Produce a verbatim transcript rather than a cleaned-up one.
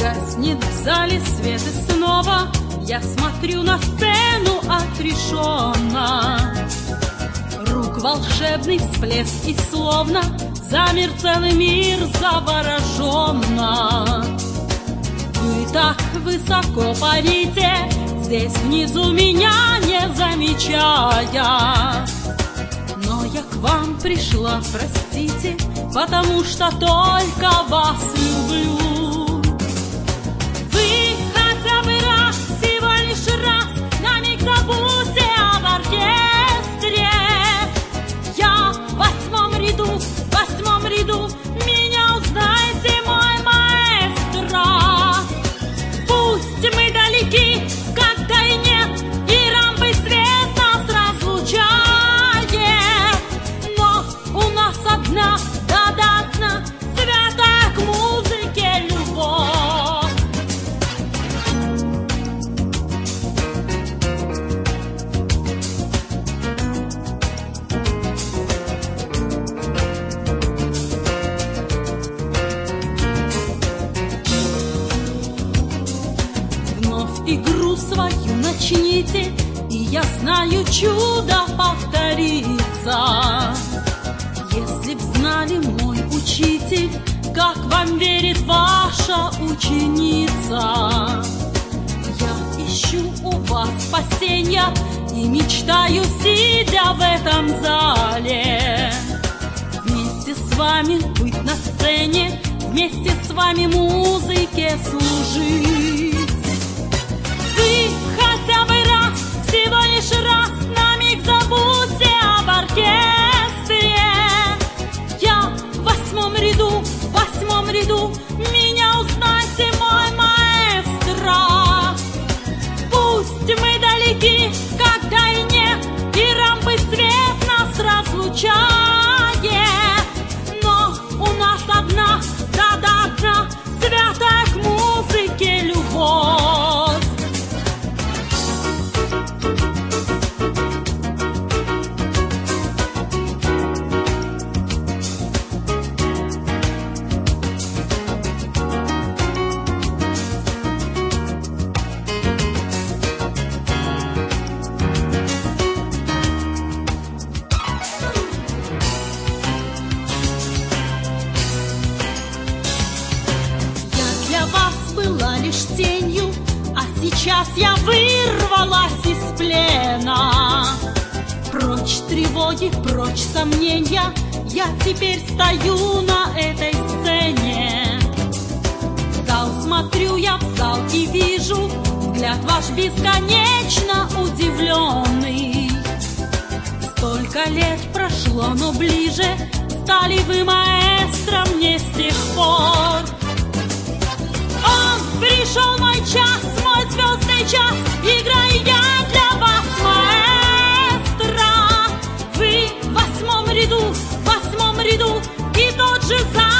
Гаснет в зале свет и снова я смотрю на сцену отрешенно. Рук волшебный всплеск и словно замер целый мир завороженно. Вы так высоко парите, здесь внизу меня не замечая. Но я к вам пришла, простите, потому что только вас люблю. Вы хотя бы раз, всего лишь раз, на миг забудьте об оркестре. Я в восьмом ряду, в восьмом ряду, меня узнайте, мой маэстро. Пусть мы далеки, как тайнет, и рампы свет нас разлучает, но у нас одна, да-да, одна, святая к музыке любовь. Вновь игру свою начните, и я знаю, чудо повторится. Если б знали, мой учитель, как вам верит ваша ученица. Я ищу у вас спасенья и мечтаю, сидя в этом зале, вместе с вами быть на сцене, вместе с вами музыке служить. Вы хотя бы раз, всего лишь раз, на миг забудьте об оркестре. Я в восьмом ряду, в восьмом ряду, меня узнайте, мой маэстро. Пусть мы далеки, когда и нет, и рампы свет нас разлучает, но у нас одна, да-да, одна, святая к музыке любовь. Тенью, а сейчас я вырвалась из плена. Прочь тревоги, прочь сомнения, я теперь стою на этой сцене. В зал смотрю я, в зал и вижу взгляд ваш бесконечно удивленный. Столько лет прошло, но ближе стали вы, маэстро, мне с тех пор. Он пришел мой час, мой звездный час, играю я для вас, маэстро. Вы в восьмом ряду, в восьмом ряду, и тот же зал